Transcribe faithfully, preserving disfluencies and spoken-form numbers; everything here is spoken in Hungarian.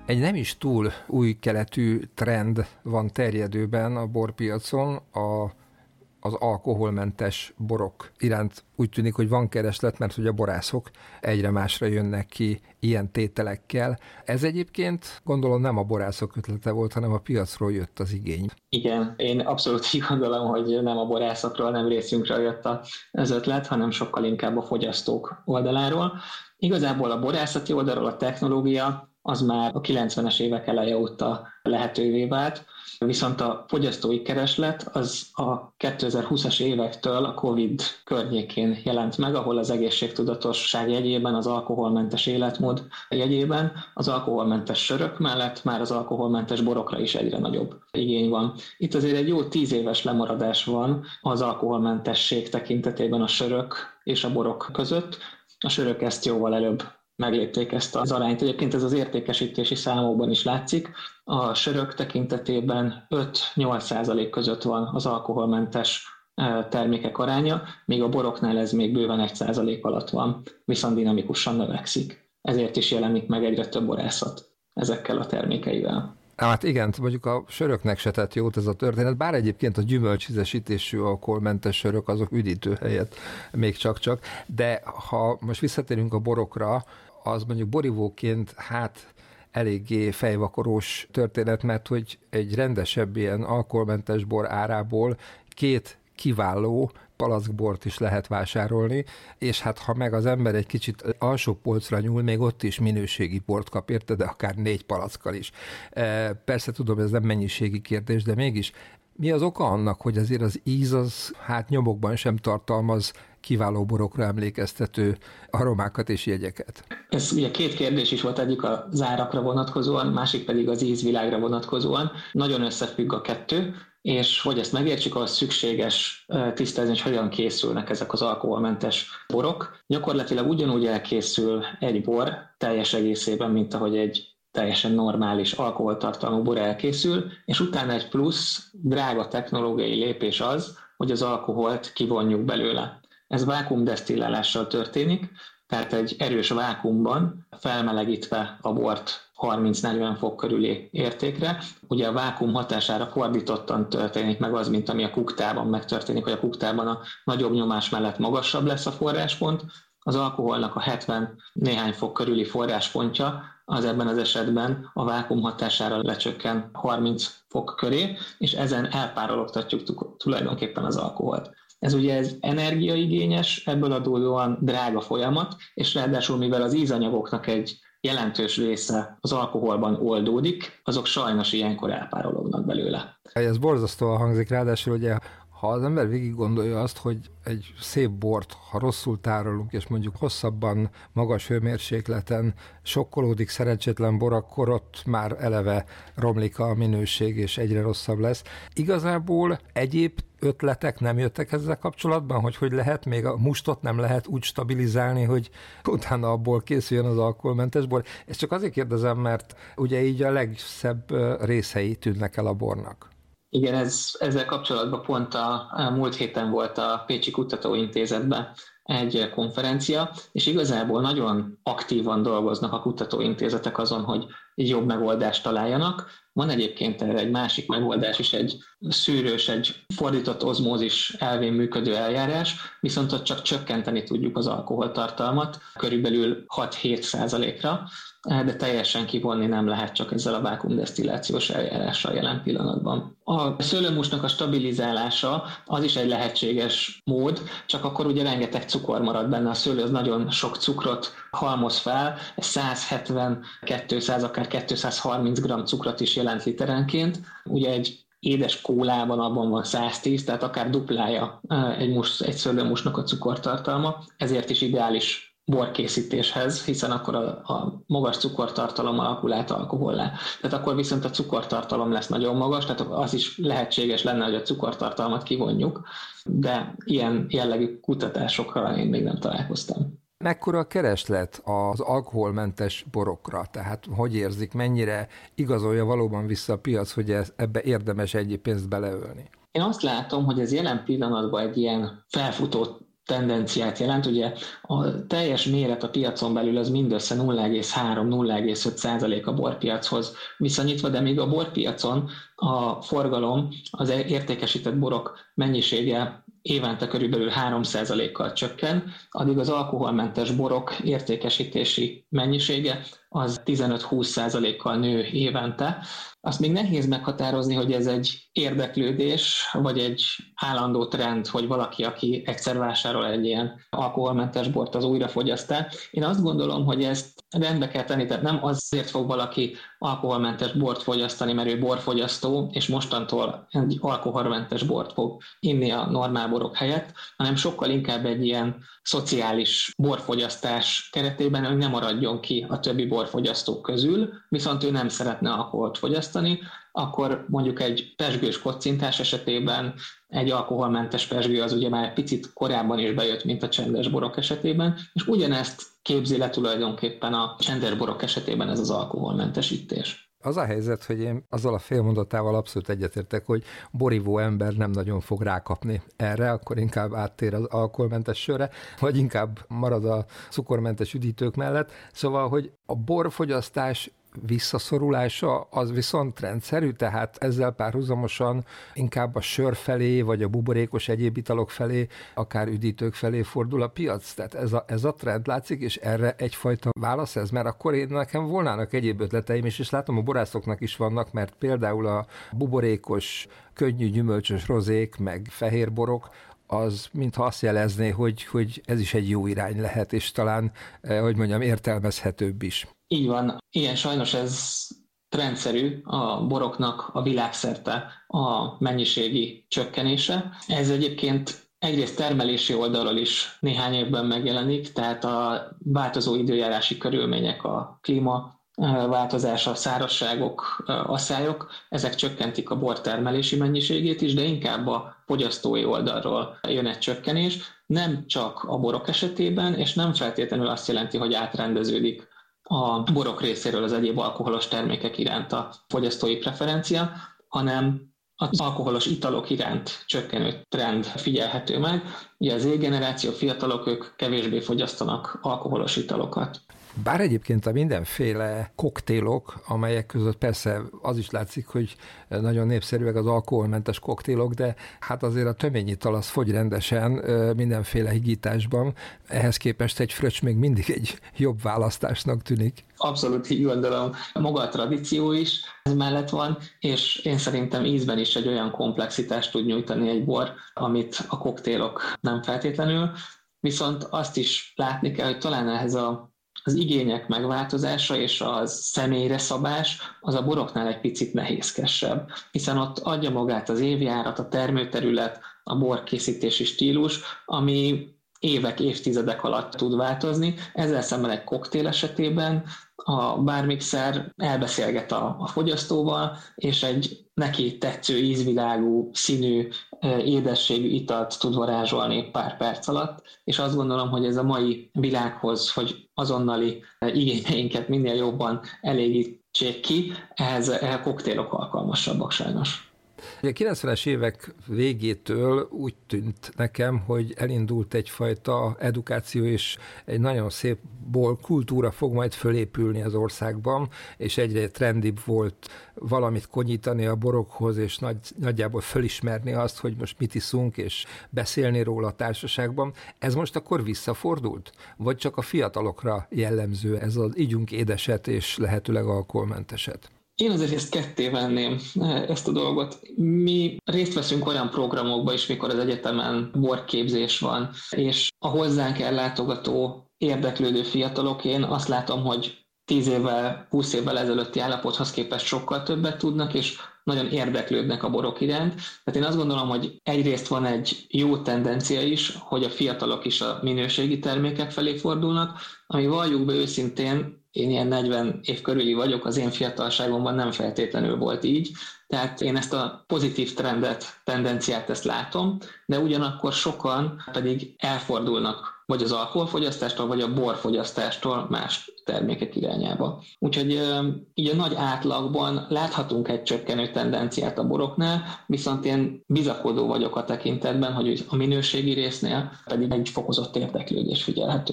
Egy nem is túl új keletű trend van terjedőben a borpiacon, a, az alkoholmentes borok iránt úgy tűnik, hogy van kereslet, mert hogy a borászok egyre másra jönnek ki ilyen tételekkel. Ez egyébként gondolom nem a borászok ötlete volt, hanem a piacról jött az igény. Igen, én abszolút így gondolom, hogy nem a borászokról, nem részünkről jött az ötlet, hanem sokkal inkább a fogyasztók oldaláról. Igazából a borászati oldalról a technológia az már a kilencvenes évek eleje óta lehetővé vált, viszont a fogyasztói kereslet az a kétezer-húszas évektől a Covid környékén jelent meg, ahol az egészségtudatosság jegyében, az alkoholmentes életmód jegyében, az alkoholmentes sörök mellett már az alkoholmentes borokra is egyre nagyobb igény van. Itt azért egy jó tíz éves lemaradás van az alkoholmentesség tekintetében a sörök és a borok között. A sörök ezt jóval előbb meglépték ezt az arányt. Egyébként ez az értékesítési számokban is látszik. A sörök tekintetében öt-nyolc százalék között van az alkoholmentes termékek aránya, míg a boroknál ez még bőven egy százalék alatt van, viszont dinamikusan növekszik. Ezért is jelenik meg egyre több borászat ezekkel a termékeivel. Hát igen, mondjuk a söröknek se tett jót ez a történet, bár egyébként a gyümölcsízesítésű alkoholmentes sörök azok üdítő helyett még csak-csak, de ha most visszatérünk a borokra, az mondjuk borivóként hát eléggé fejvakarós történet, mert hogy egy rendesebb ilyen alkoholmentes bor árából két kiváló palackbort is lehet vásárolni, és hát ha meg az ember egy kicsit alsó polcra nyúl, még ott is minőségi bort kap érte, de akár négy palackkal is. Persze tudom, ez nem mennyiségi kérdés, de mégis mi az oka annak, hogy azért az íz az hát nyomokban sem tartalmaz kiváló borokra emlékeztető aromákat és jegyeket? Ez ugye két kérdés is volt, egyik az árakra vonatkozóan, másik pedig az ízvilágra vonatkozóan. Nagyon összefügg a kettő, és hogy ezt megértsük, ahhoz szükséges tisztázni, hogy hogyan készülnek ezek az alkoholmentes borok. Gyakorlatilag ugyanúgy elkészül egy bor teljes egészében, mint ahogy egy teljesen normális alkoholtartalmú bor elkészül, és utána egy plusz drága technológiai lépés az, hogy az alkoholt kivonjuk belőle. Ez vákuumdesztillálással történik, tehát egy erős vákuumban felmelegítve a bort harminc-negyven fok körüli értékre. Ugye a vákuum hatására fordítottan történik meg az, mint ami a kuktában megtörténik, hogy a kuktában a nagyobb nyomás mellett magasabb lesz a forráspont. Az alkoholnak a hetven néhány fok körüli forráspontja az ebben az esetben a vákuum hatására lecsökken harminc fok köré, és ezen elpárologtatjuk tulajdonképpen az alkoholt. Ez ugye ez energiaigényes, ebből adódóan drága folyamat, és ráadásul mivel az ízanyagoknak egy jelentős része az alkoholban oldódik, azok sajnos ilyenkor elpárolognak belőle. Ez borzasztóan hangzik, ráadásul ugye ha az ember végig gondolja azt, hogy egy szép bort, ha rosszul tárolunk, és mondjuk hosszabban, magas hőmérsékleten sokkolódik szerencsétlen bor, akkor ott már eleve romlik a minőség, és egyre rosszabb lesz. Igazából egyéb ötletek nem jöttek ezzel kapcsolatban, hogy hogy lehet, még a mustot nem lehet úgy stabilizálni, hogy utána abból készüljön az alkoholmentes bor. Ezt csak azért kérdezem, mert ugye így a legszebb részei tűnnek el a bornak. Igen, ez, ezzel kapcsolatban pont a, a múlt héten volt a Pécsi Kutatóintézetben egy konferencia, és igazából nagyon aktívan dolgoznak a kutatóintézetek azon, hogy egy jobb megoldást találjanak. Van egyébként erre egy másik megoldás is, egy szűrős, egy fordított ozmózis elvén működő eljárás, viszont ott csak csökkenteni tudjuk az alkoholtartalmat, körülbelül hat-hét százalékra, de teljesen kivonni nem lehet csak ezzel a vákuumdesztillációs eljárással jelen pillanatban. A szőlőmúsnak a stabilizálása az is egy lehetséges mód, csak akkor ugye rengeteg cukor marad benne, a szőlő az nagyon sok cukrot halmoz fel, száz hetven kétszáz, akár kétszázharminc gramm cukrot is jelent literenként. Ugye egy édes kólában abban van száz tíz, tehát akár duplája egy, mus, egy szőlőmusnak a cukortartalma, ezért is ideális borkészítéshez, hiszen akkor a, a magas cukortartalom alakul át alkohollá. Tehát akkor viszont a cukortartalom lesz nagyon magas, tehát az is lehetséges lenne, hogy a cukortartalmat kivonjuk, de ilyen jellegű kutatásokra én még nem találkoztam. Mekkora a kereslet az alkoholmentes borokra? Tehát hogy érzik, mennyire igazolja valóban vissza a piac, hogy ebbe érdemes egy pénzt beleölni? Én azt látom, hogy ez jelen pillanatban egy ilyen felfutó tendenciát jelent. Ugye a teljes méret a piacon belül az mindössze nulla egész három - nulla egész öt százalék a borpiachoz viszonyítva, de még a borpiacon a forgalom, az értékesített borok mennyisége évente körülbelül három százalékkal csökken, addig az alkoholmentes borok értékesítési mennyisége az tizenöt-húsz százalékkal nő évente. Azt még nehéz meghatározni, hogy ez egy érdeklődés, vagy egy állandó trend, hogy valaki, aki egyszer vásárol egy ilyen alkoholmentes bort, az újrafogyaszt-e. Én azt gondolom, hogy ezt rendbe kell tenni, tehát nem azért fog valaki alkoholmentes bort fogyasztani, mert ő borfogyasztó, és mostantól egy alkoholmentes bort fog inni a normál borok helyett, hanem sokkal inkább egy ilyen szociális borfogyasztás keretében, hogy ne maradjon ki a többi borfogyasztók közül, viszont ő nem szeretne alkoholt fogyasztani, akkor mondjuk egy pezsgős kocintás esetében egy alkoholmentes pezsgő az ugye már egy picit korábban is bejött, mint a csendes borok esetében, és ugyanezt képzi le tulajdonképpen a csendes borok esetében ez az alkoholmentesítés. Az a helyzet, hogy én azzal a félmondatával abszolút egyetértek, hogy borívó ember nem nagyon fog rákapni erre, akkor inkább áttér az alkoholmentes sörre, vagy inkább marad a cukormentes üdítők mellett. Szóval, hogy a borfogyasztás visszaszorulása az viszont rendszerű, tehát ezzel párhuzamosan inkább a sör felé, vagy a buborékos egyéb italok felé, akár üdítők felé fordul a piac. Tehát ez a, ez a trend látszik, és erre egyfajta válasz ez, mert akkor én, nekem volnának egyéb ötleteim is, és látom a borászoknak is vannak, mert például a buborékos, könnyű gyümölcsös rozék, meg fehérborok, az mintha azt jelezné, hogy, hogy ez is egy jó irány lehet, és talán, hogy mondjam, értelmezhetőbb is. Így van. Igen, sajnos ez rendszerű a boroknak a világszerte a mennyiségi csökkenése. Ez egyébként egyrészt termelési oldalról is néhány évben megjelenik, tehát a változó időjárási körülmények, a klíma változása, szárazságok, asszályok, ezek csökkentik a bor termelési mennyiségét is, de inkább a fogyasztói oldalról jön egy csökkenés, nem csak a borok esetében, és nem feltétlenül azt jelenti, hogy átrendeződik a borok részéről az egyéb alkoholos termékek iránt a fogyasztói preferencia, hanem az alkoholos italok iránt csökkenő trend figyelhető meg. Ugye az Z-generáció fiatalok, ők kevésbé fogyasztanak alkoholos italokat. Bár egyébként a mindenféle koktélok, amelyek között persze az is látszik, hogy nagyon népszerűek az alkoholmentes koktélok, de hát azért a töményital az fogy rendesen mindenféle higításban. Ehhez képest egy fröccs még mindig egy jobb választásnak tűnik. Abszolút így gondolom. Maga a tradíció is ez mellett van, és én szerintem ízben is egy olyan komplexitást tud nyújtani egy bor, amit a koktélok nem feltétlenül. Viszont azt is látni kell, hogy talán ehhez a az igények megváltozása és a személyre szabás az a boroknál egy picit nehézkesebb, hiszen ott adja magát az évjárat, a termőterület, a borkészítési stílus, ami évek, évtizedek alatt tud változni. Ezzel szemben egy koktél esetében a bármixer elbeszélget a, a fogyasztóval, és egy neki tetsző ízvilágú, színű, édességű italt tud varázsolni pár perc alatt, és azt gondolom, hogy ez a mai világhoz, hogy azonnali igényeinket minél jobban elégítsék ki, ehhez a koktélok alkalmasabbak sajnos. A kilencvenes évek végétől úgy tűnt nekem, hogy elindult egyfajta edukáció, és egy nagyon szép bor kultúra fog majd fölépülni az országban, és egyre trendibb volt valamit konyítani a borokhoz, és nagy, nagyjából fölismerni azt, hogy most mit iszunk, és beszélni róla a társaságban. Ez most akkor visszafordult? Vagy csak a fiatalokra jellemző ez az ígyunk édeset, és lehetőleg alkoholmenteset? Én azért ezt ketté venném, ezt a dolgot. Mi részt veszünk olyan programokba is, mikor az egyetemen borképzés van, és a hozzánk ellátogató, érdeklődő fiatalok, én azt látom, hogy tíz évvel, húsz évvel ezelőtti állapothoz képest sokkal többet tudnak, és nagyon érdeklődnek a borok iránt. Tehát én azt gondolom, hogy egyrészt van egy jó tendencia is, hogy a fiatalok is a minőségi termékek felé fordulnak, ami valljuk be őszintén, én ilyen negyven év körüli vagyok, az én fiatalságomban nem feltétlenül volt így, tehát én ezt a pozitív trendet, tendenciát ezt látom, de ugyanakkor sokan pedig elfordulnak vagy az alkoholfogyasztástól, vagy a borfogyasztástól más termékek irányába. Úgyhogy így a nagy átlagban láthatunk egy csökkenő tendenciát a boroknál, viszont én bizakodó vagyok a tekintetben, hogy a minőségi résznél pedig egy fokozott érdeklődés figyelhető